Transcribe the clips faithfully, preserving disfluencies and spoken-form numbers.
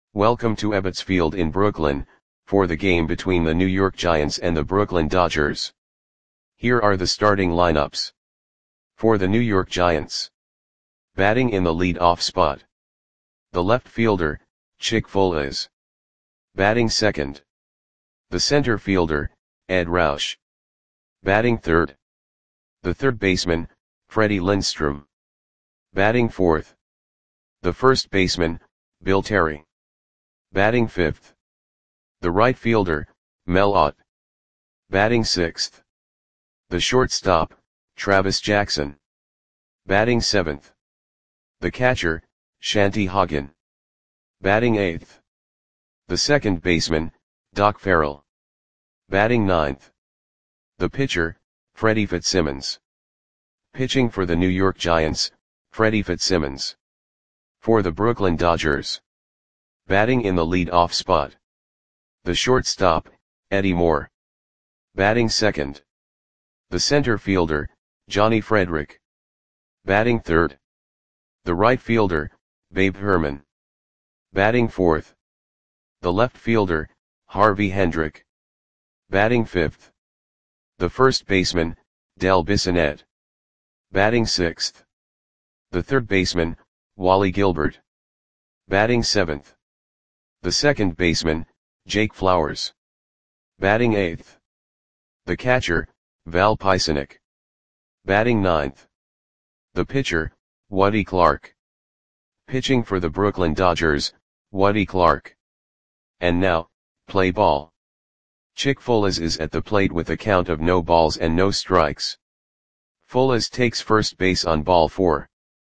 Welcome to Ebbets Field in Brooklyn, for the game between the New York Giants and the Brooklyn Dodgers. Here are the starting lineups. For the New York Giants. Batting in the lead-off spot. The left fielder, Chick Foales. Batting second. The center fielder, Ed Roush. Batting third. The third baseman, Freddie Lindstrom. Batting fourth. The first baseman, Bill Terry. Batting fifth. The right fielder, Mel Ott. Batting sixth. The shortstop, Travis Jackson. Batting seventh. The catcher, Shanty Hagen. Batting eighth. The second baseman, Doc Farrell. Batting ninth. The pitcher, Freddie Fitzsimmons. Pitching for the New York Giants, Freddie Fitzsimmons. For the Brooklyn Dodgers. Batting in the lead-off spot. The shortstop, Eddie Moore. Batting second. The center fielder, Johnny Frederick. Batting third. The right fielder, Babe Herman. Batting fourth. The left fielder, Harvey Hendrick. Batting fifth. The first baseman, Del Bissonette. Batting sixth. The third baseman, Wally Gilbert. Batting seventh. The second baseman, Jake Flowers. Batting eighth. The catcher, Val Pisanic. Batting ninth. The pitcher, Woody Clark. Pitching for the Brooklyn Dodgers, Woody Clark. And now, play ball. Chick Foales is at the plate with a count of no balls and no strikes. Foales takes first base on ball four.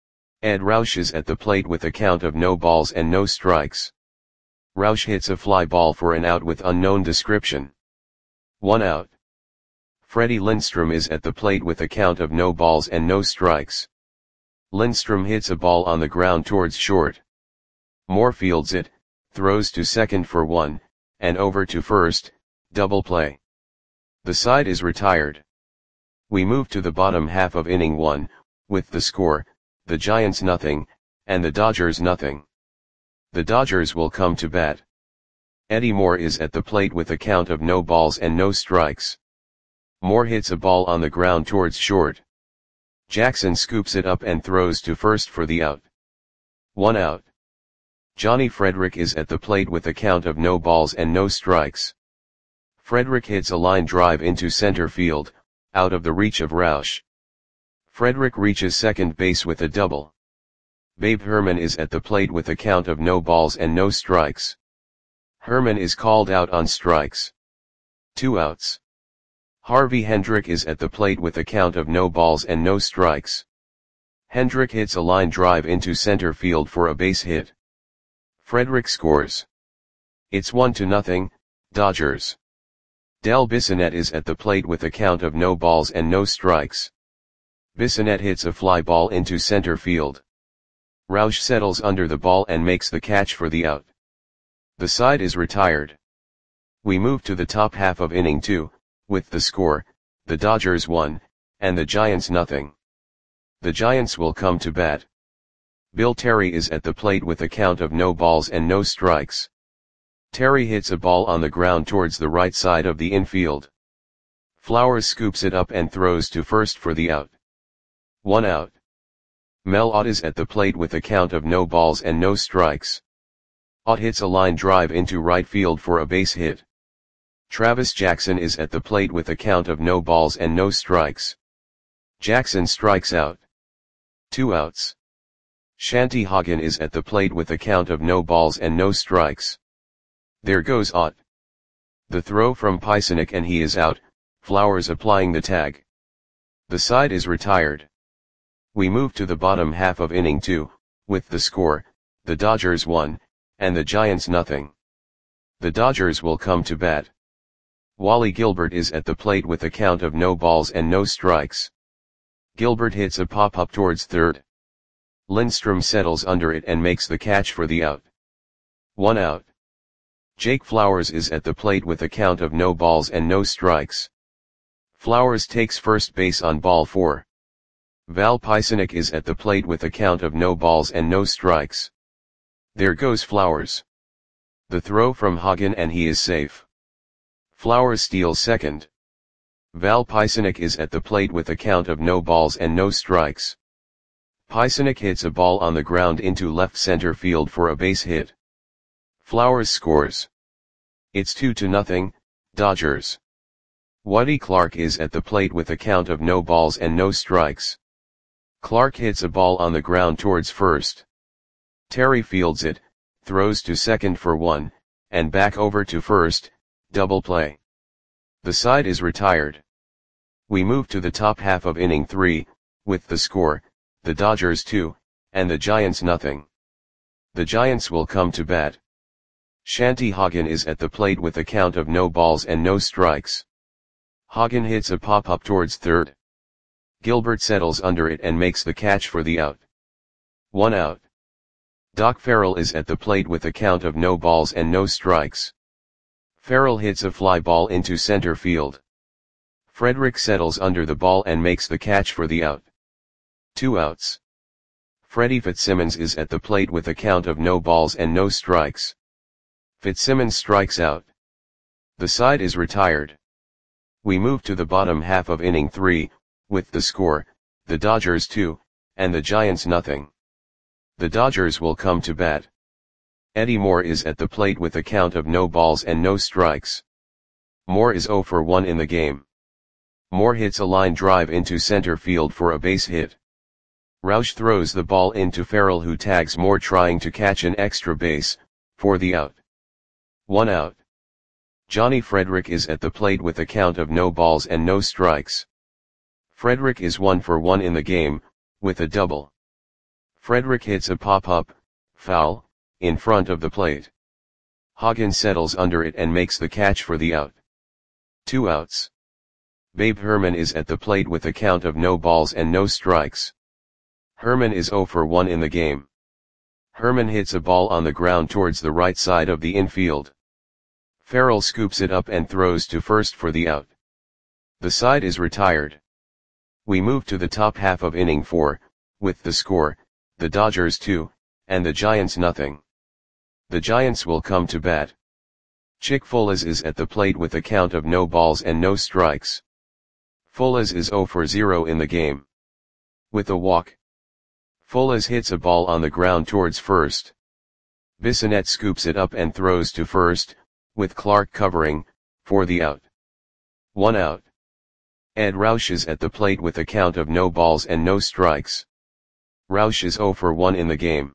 Ed Roush is at the plate with a count of no balls and no strikes. Roush hits a fly ball for an out with unknown description. One out. Freddie Lindstrom is at the plate with a count of no balls and no strikes. Lindstrom hits a ball on the ground towards short. Moore fields it, throws to second for one, and over to first, double play. The side is retired. We move to the bottom half of inning one, with the score, the Giants nothing, and the Dodgers nothing. The Dodgers will come to bat. Eddie Moore is at the plate with a count of no balls and no strikes. Moore hits a ball on the ground towards short. Jackson scoops it up and throws to first for the out. One out. Johnny Frederick is at the plate with a count of no balls and no strikes. Frederick hits a line drive into center field, out of the reach of Roush. Frederick reaches second base with a double. Babe Herman is at the plate with a count of no balls and no strikes. Herman is called out on strikes. Two outs. Harvey Hendrick is at the plate with a count of no balls and no strikes. Hendrick hits a line drive into center field for a base hit. Frederick scores. It's one to nothing, Dodgers. Del Bissonette is at the plate with a count of no balls and no strikes. Bissonette hits a fly ball into center field. Roush settles under the ball and makes the catch for the out. The side is retired. We move to the top half of inning two, with the score, the Dodgers one, and the Giants nothing. The Giants will come to bat. Bill Terry is at the plate with a count of no balls and no strikes. Terry hits a ball on the ground towards the right side of the infield. Flowers scoops it up and throws to first for the out. One out. Mel Ott is at the plate with a count of no balls and no strikes. Ott hits a line drive into right field for a base hit. Travis Jackson is at the plate with a count of no balls and no strikes. Jackson strikes out. Two outs. Shanty Hagen is at the plate with a count of no balls and no strikes. There goes Ott. The throw from Pisanic and he is out, Flowers applying the tag. The side is retired. We move to the bottom half of inning two, with the score, the Dodgers one, and the Giants nothing. The Dodgers will come to bat. Wally Gilbert is at the plate with a count of no balls and no strikes. Gilbert hits a pop-up towards third. Lindstrom settles under it and makes the catch for the out. One out. Jake Flowers is at the plate with a count of no balls and no strikes. Flowers takes first base on ball four. Val Pisanic is at the plate with a count of no balls and no strikes. There goes Flowers. The throw from Hagen and he is safe. Flowers steals second. Val Pisanic is at the plate with a count of no balls and no strikes. Pisanic hits a ball on the ground into left center field for a base hit. Flowers scores. It's two to nothing, Dodgers. Woody Clark is at the plate with a count of no balls and no strikes. Clark hits a ball on the ground towards first. Terry fields it, throws to second for one, and back over to first, double play. The side is retired. We move to the top half of inning three, with the score, the Dodgers two, and the Giants nothing. The Giants will come to bat. Shanty Hagen is at the plate with a count of no balls and no strikes. Hagen hits a pop-up towards third. Gilbert settles under it and makes the catch for the out. One out. Doc Farrell is at the plate with a count of no balls and no strikes. Farrell hits a fly ball into center field. Frederick settles under the ball and makes the catch for the out. Two outs. Freddie Fitzsimmons is at the plate with a count of no balls and no strikes. Fitzsimmons strikes out. The side is retired. We move to the bottom half of inning three, with the score, the Dodgers two, and the Giants nothing. The Dodgers will come to bat. Eddie Moore is at the plate with a count of no balls and no strikes. Moore is zero for one in the game. Moore hits a line drive into center field for a base hit. Roush throws the ball into Farrell, who tags Moore trying to catch an extra base, for the out. One out. Johnny Frederick is at the plate with a count of no balls and no strikes. Frederick is one for one in the game, with a double. Frederick hits a pop-up, foul, in front of the plate. Hagen settles under it and makes the catch for the out. Two outs. Babe Herman is at the plate with a count of no balls and no strikes. Herman is zero for one in the game. Herman hits a ball on the ground towards the right side of the infield. Farrell scoops it up and throws to first for the out. The side is retired. We move to the top half of inning four, with the score, the Dodgers two, and the Giants nothing. The Giants will come to bat. Chick Folas is at the plate with a count of no balls and no strikes. Folas is zero for zero in the game. With a walk. Folas hits a ball on the ground towards first. Bissonette scoops it up and throws to first, with Clark covering, for the out. One out. Ed Roush is at the plate with a count of no balls and no strikes. Roush is zero for one in the game.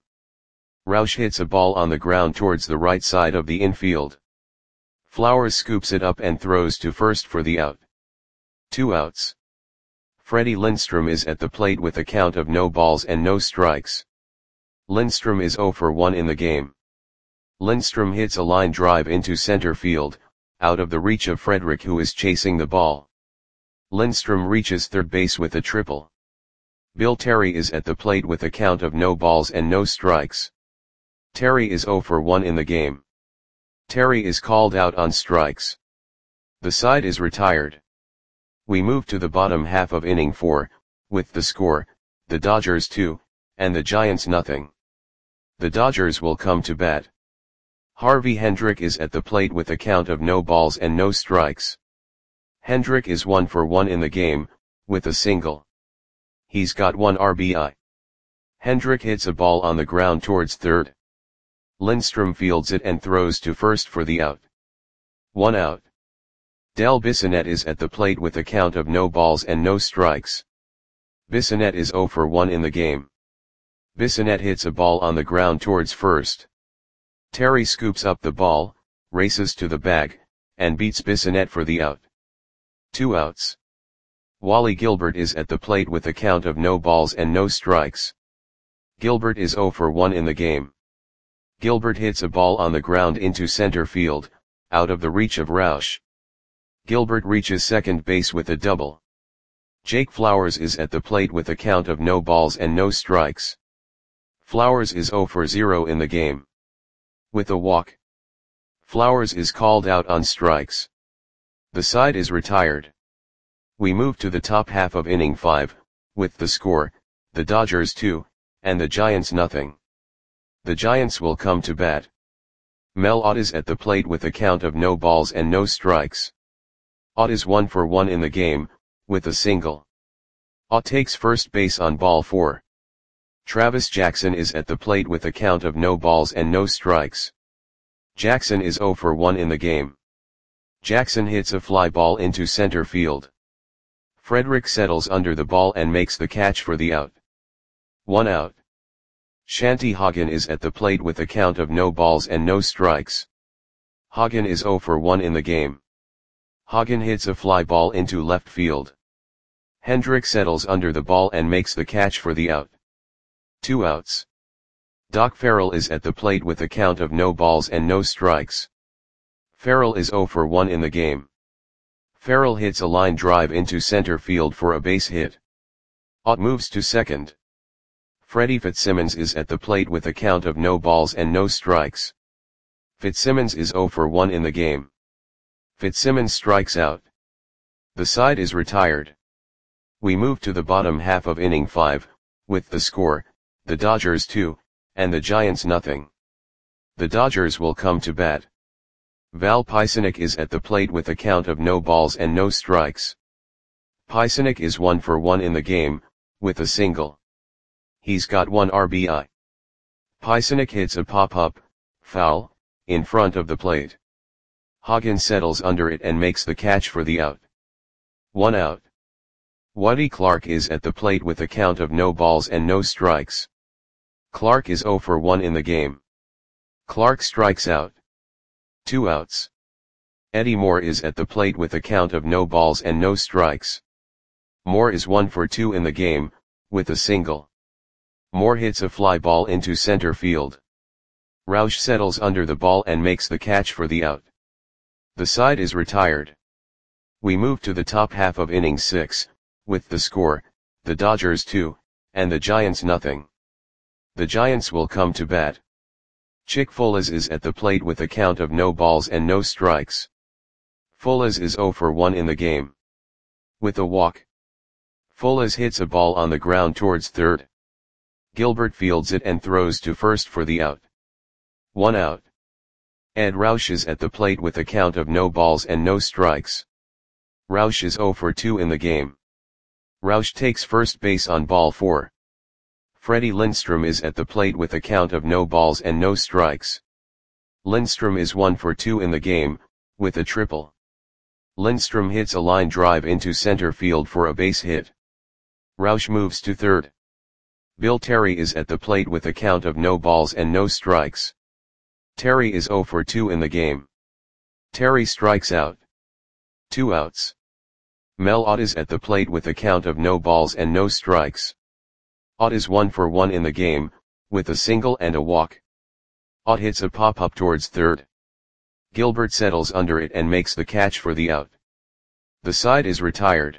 Roush hits a ball on the ground towards the right side of the infield. Flowers scoops it up and throws to first for the out. Two outs. Freddie Lindstrom is at the plate with a count of no balls and no strikes. Lindstrom is zero for one in the game. Lindstrom hits a line drive into center field, out of the reach of Frederick, who is chasing the ball. Lindstrom reaches third base with a triple. Bill Terry is at the plate with a count of no balls and no strikes. Terry is zero for one in the game. Terry is called out on strikes. The side is retired. We move to the bottom half of inning four, with the score, the Dodgers two, and the Giants nothing. The Dodgers will come to bat. Harvey Hendrick is at the plate with a count of no balls and no strikes. Hendrick is one for one in the game, with a single. He's got one R B I. Hendrick hits a ball on the ground towards third. Lindstrom fields it and throws to first for the out. One out. Del Bissonette is at the plate with a count of no balls and no strikes. Bissonette is zero for one in the game. Bissonette hits a ball on the ground towards first. Terry scoops up the ball, races to the bag, and beats Bissonette for the out. Two outs. Wally Gilbert is at the plate with a count of no balls and no strikes. Gilbert is zero for one in the game. Gilbert hits a ball on the ground into center field, out of the reach of Roush. Gilbert reaches second base with a double. Jake Flowers is at the plate with a count of no balls and no strikes. Flowers is zero for zero in the game. With a walk. Flowers is called out on strikes. The side is retired. We move to the top half of inning five, with the score, the Dodgers two, and the Giants nothing. The Giants will come to bat. Mel Ott is at the plate with a count of no balls and no strikes. Ott is one for one in the game, with a single. Ott takes first base on ball four. Travis Jackson is at the plate with a count of no balls and no strikes. Jackson is zero for one in the game. Jackson hits a fly ball into center field. Frederick settles under the ball and makes the catch for the out. One out. Shanty Hagen is at the plate with a count of no balls and no strikes. Hagen is zero for one in the game. Hagen hits a fly ball into left field. Hendrick settles under the ball and makes the catch for the out. Two outs. Doc Farrell is at the plate with a count of no balls and no strikes. Farrell is zero for one in the game. Farrell hits a line drive into center field for a base hit. Ott moves to second. Freddie Fitzsimmons is at the plate with a count of no balls and no strikes. Fitzsimmons is zero for one in the game. Fitzsimmons strikes out. The side is retired. We move to the bottom half of inning five, with the score, the Dodgers two, and the Giants nothing. The Dodgers will come to bat. Val Pisanic is at the plate with a count of no balls and no strikes. Pisanic is one for one in the game, with a single. He's got one R B I. Pisanic hits a pop-up, foul, in front of the plate. Hagen settles under it and makes the catch for the out. One out. Woody Clark is at the plate with a count of no balls and no strikes. Clark is zero for one in the game. Clark strikes out. Two outs. Eddie Moore is at the plate with a count of no balls and no strikes. Moore is one for two in the game, with a single. Moore hits a fly ball into center field. Roush settles under the ball and makes the catch for the out. The side is retired. We move to the top half of inning six, with the score, the Dodgers two, and the Giants nothing. The Giants will come to bat. Chick Folas is at the plate with a count of no balls and no strikes. Folas is zero for one in the game. With a walk. Folas hits a ball on the ground towards third. Gilbert fields it and throws to first for the out. One out. Ed Roush is at the plate with a count of no balls and no strikes. Roush is zero for two in the game. Roush takes first base on ball four. Freddie Lindstrom is at the plate with a count of no balls and no strikes. Lindstrom is one for two in the game, with a triple. Lindstrom hits a line drive into center field for a base hit. Roush moves to third. Bill Terry is at the plate with a count of no balls and no strikes. Terry is zero for two in the game. Terry strikes out. Two outs. Mel Ott is at the plate with a count of no balls and no strikes. Ott is one for one in the game, with a single and a walk. Ott hits a pop-up towards third. Gilbert settles under it and makes the catch for the out. The side is retired.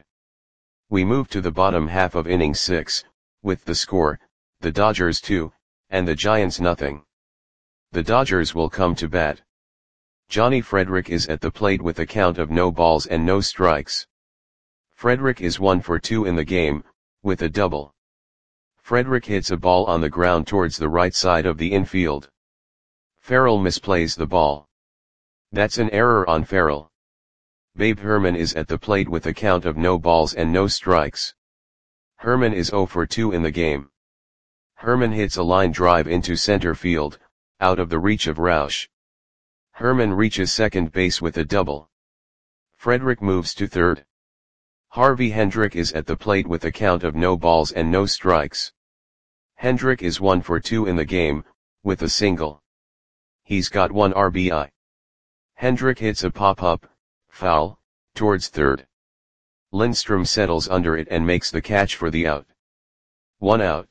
We move to the bottom half of inning six, with the score, the Dodgers two, and the Giants nothing. The Dodgers will come to bat. Johnny Frederick is at the plate with a count of no balls and no strikes. Frederick is one for two in the game, with a double. Frederick hits a ball on the ground towards the right side of the infield. Farrell misplays the ball. That's an error on Farrell. Babe Herman is at the plate with a count of no balls and no strikes. Herman is zero for two in the game. Herman hits a line drive into center field, out of the reach of Roush. Herman reaches second base with a double. Frederick moves to third. Harvey Hendrick is at the plate with a count of no balls and no strikes. Hendrick is one for two in the game, with a single. He's got one R B I. Hendrick hits a pop-up, foul, towards third. Lindstrom settles under it and makes the catch for the out. One out.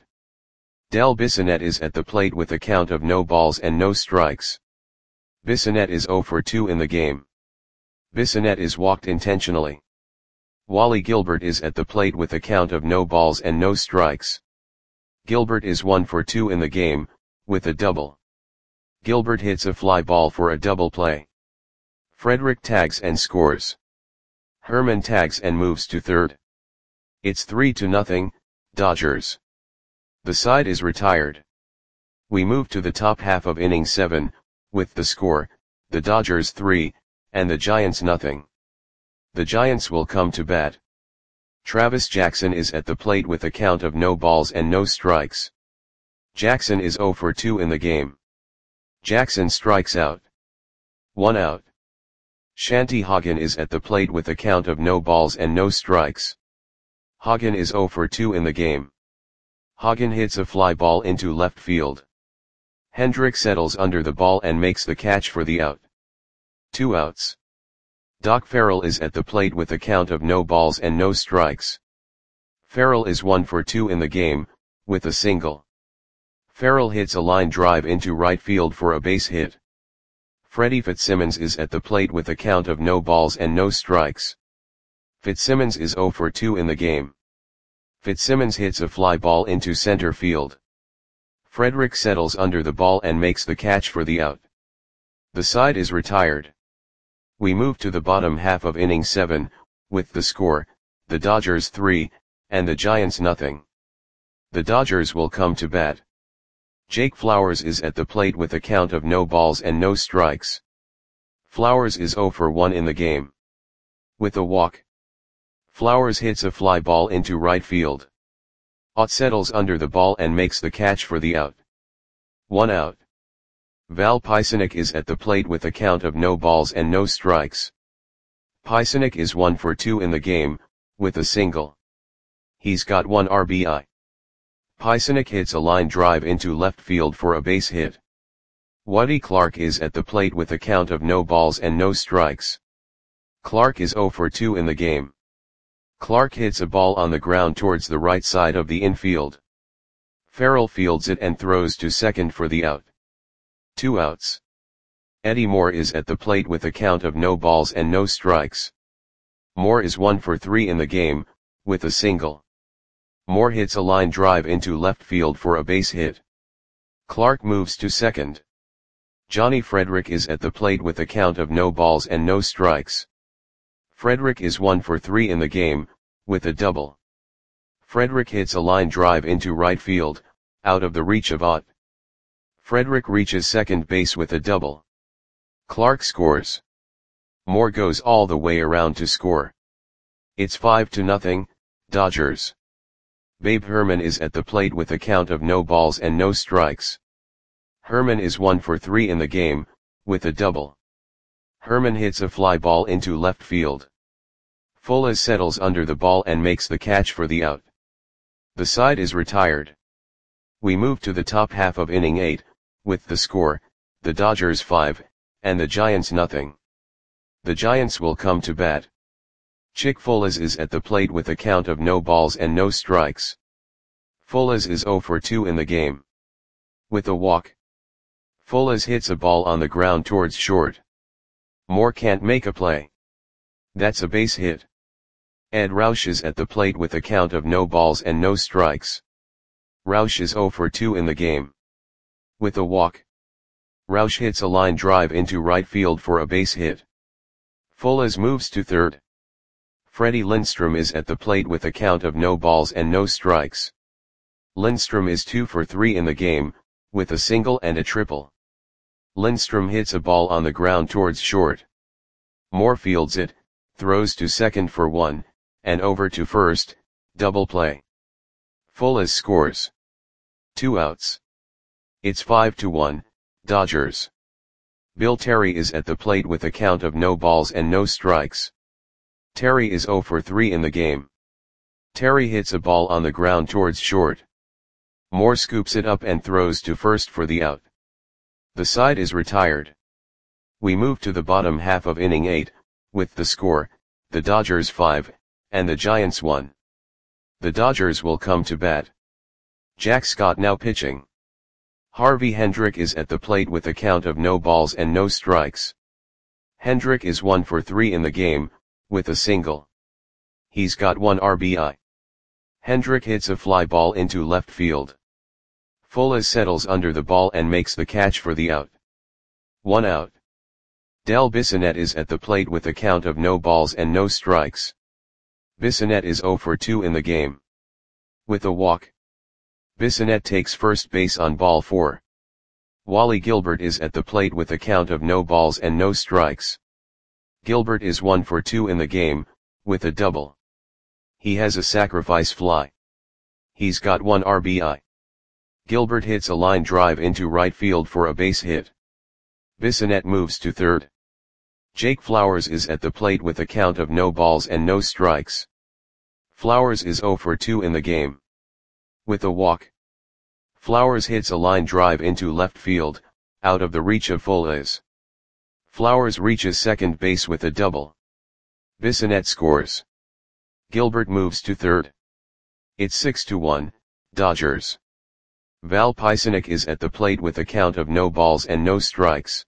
Del Bissonette is at the plate with a count of no balls and no strikes. Bissonette is zero for two in the game. Bissonette is walked intentionally. Wally Gilbert is at the plate with a count of no balls and no strikes. Gilbert is one for two in the game, with a double. Gilbert hits a fly ball for a double play. Frederick tags and scores. Herman tags and moves to third. It's three to nothing, Dodgers. The side is retired. We move to the top half of inning seven, With the score, the Dodgers three, and the Giants nothing. The Giants will come to bat. Travis Jackson is at the plate with a count of no balls and no strikes. Jackson is oh for two in the game. Jackson strikes out. One out. Shanti Hagen is at the plate with a count of no balls and no strikes. Hagen is oh for two in the game. Hagen hits a fly ball into left field. Hendrick settles under the ball and makes the catch for the out. Two outs. Doc Farrell is at the plate with a count of no balls and no strikes. Farrell is one for two in the game, with a single. Farrell hits a line drive into right field for a base hit. Freddie Fitzsimmons is at the plate with a count of no balls and no strikes. Fitzsimmons is oh for two in the game. Fitzsimmons hits a fly ball into center field. Frederick settles under the ball and makes the catch for the out. The side is retired. We move to the bottom half of inning seven, with the score, the Dodgers three, and the Giants nothing. The Dodgers will come to bat. Jake Flowers is at the plate with a count of no balls and no strikes. Flowers is oh for one in the game. With a walk. Flowers hits a fly ball into right field. Ott settles under the ball and makes the catch for the out. One out. Val Pysynek is at the plate with a count of no balls and no strikes. Pysynek is one for two in the game, with a single. He's got one R B I. Pysynek hits a line drive into left field for a base hit. Waddy Clark is at the plate with a count of no balls and no strikes. Clark is oh for two in the game. Clark hits a ball on the ground towards the right side of the infield. Farrell fields it and throws to second for the out. Two outs. Eddie Moore is at the plate with a count of no balls and no strikes. Moore is one for three in the game, with a single. Moore hits a line drive into left field for a base hit. Clark moves to second. Johnny Frederick is at the plate with a count of no balls and no strikes. Frederick is one for three in the game, with a double. Frederick hits a line drive into right field, out of the reach of Ott. Frederick reaches second base with a double. Clark scores. Moore goes all the way around to score. It's five to nothing, Dodgers. Babe Herman is at the plate with a count of no balls and no strikes. Herman is one for three in the game, with a double. Herman hits a fly ball into left field. Fuller settles under the ball and makes the catch for the out. The side is retired. We move to the top half of inning eight, with the score, the Dodgers five, and the Giants nothing. The Giants will come to bat. Chick Folas is at the plate with a count of no balls and no strikes. Folas is oh for two in the game. With a walk. Folas hits a ball on the ground towards short. Moore can't make a play. That's a base hit. Ed Roush is at the plate with a count of no balls and no strikes. Roush is oh for two in the game. With a walk. Roush hits a line drive into right field for a base hit. Folas moves to third. Freddie Lindstrom is at the plate with a count of no balls and no strikes. Lindstrom is two for three in the game, with a single and a triple. Lindstrom hits a ball on the ground towards short. Moore fields it, throws to second for one, and over to first, double play. Folas scores. Two outs. It's five to one, Dodgers. Bill Terry is at the plate with a count of no balls and no strikes. Terry is oh for three in the game. Terry hits a ball on the ground towards short. Moore scoops it up and throws to first for the out. The side is retired. We move to the bottom half of inning eight, with the score, the Dodgers five, and the Giants one. The Dodgers will come to bat. Jack Scott now pitching. Harvey Hendrick is at the plate with a count of no balls and no strikes. Hendrick is one for three in the game, with a single. He's got one R B I. Hendrick hits a fly ball into left field. Folas settles under the ball and makes the catch for the out. One out. Del Bissonette is at the plate with a count of no balls and no strikes. Bissonette is oh for two in the game. With a walk. Bissonette takes first base on ball four. Wally Gilbert is at the plate with a count of no balls and no strikes. Gilbert is one for two in the game, with a double. He has a sacrifice fly. He's got one R B I. Gilbert hits a line drive into right field for a base hit. Bissonette moves to third. Jake Flowers is at the plate with a count of no balls and no strikes. Flowers is zero for two in the game. With a walk. Flowers hits a line drive into left field, out of the reach of Fules. Flowers reaches second base with a double. Bissonette scores. Gilbert moves to third. It's six to one, Dodgers. Val Pisanic is at the plate with a count of no balls and no strikes.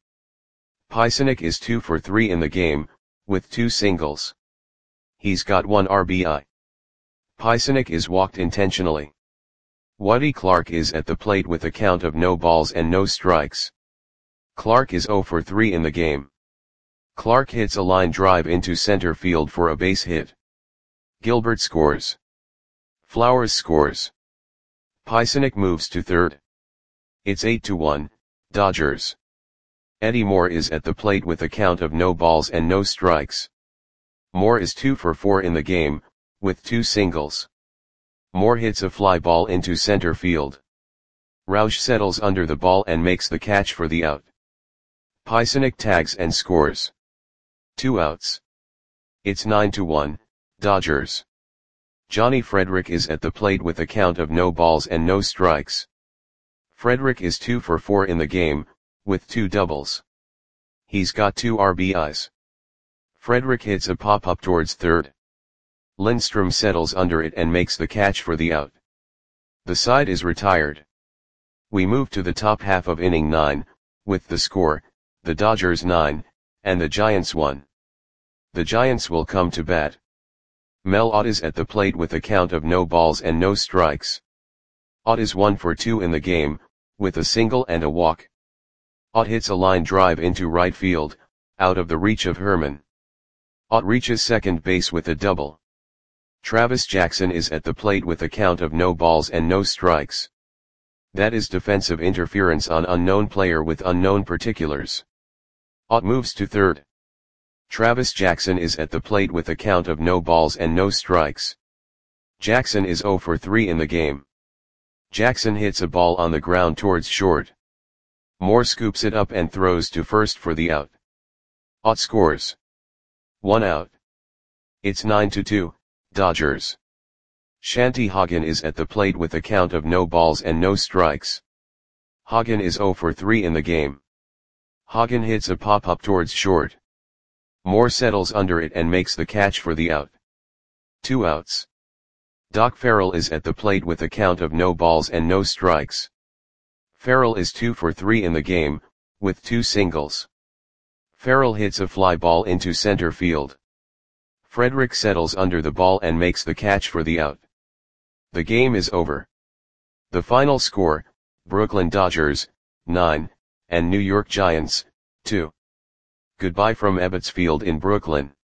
Pisanic is two for three in the game, with two singles. He's got one R B I. Pisanic is walked intentionally. Woody Clark is at the plate with a count of no balls and no strikes. Clark is zero for three in the game. Clark hits a line drive into center field for a base hit. Gilbert scores. Flowers scores. Pisanic moves to third. It's eight to one, Dodgers. Eddie Moore is at the plate with a count of no balls and no strikes. Moore is two for four in the game, with two singles. Moore hits a fly ball into center field. Roush settles under the ball and makes the catch for the out. Pisanic tags and scores. Two outs. It's nine to one, Dodgers. Johnny Frederick is at the plate with a count of no balls and no strikes. Frederick is two for four in the game, with two doubles. He's got two R B Is. Frederick hits a pop-up towards third. Lindstrom settles under it and makes the catch for the out. The side is retired. We move to the top half of inning nine, with the score, the Dodgers nine, and the Giants one. The Giants will come to bat. Mel Ott is at the plate with a count of no balls and no strikes. Ott is one for two in the game, with a single and a walk. Ott hits a line drive into right field, out of the reach of Herman. Ott reaches second base with a double. Travis Jackson is at the plate with a count of no balls and no strikes. That is defensive interference on unknown player with unknown particulars. Ott moves to third. Travis Jackson is at the plate with a count of no balls and no strikes. Jackson is zero for three in the game. Jackson hits a ball on the ground towards short. Moore scoops it up and throws to first for the out. Ott scores. One out. It's nine to two, Dodgers. Shanty Hagen is at the plate with a count of no balls and no strikes. Hagen is zero for three in the game. Hagen hits a pop-up towards short. Moore settles under it and makes the catch for the out. Two outs. Doc Farrell is at the plate with a count of no balls and no strikes. Farrell is two for three in the game, with two singles. Farrell hits a fly ball into center field. Frederick settles under the ball and makes the catch for the out. The game is over. The final score, Brooklyn Dodgers, nine, and New York Giants, two. Goodbye from Ebbets Field in Brooklyn.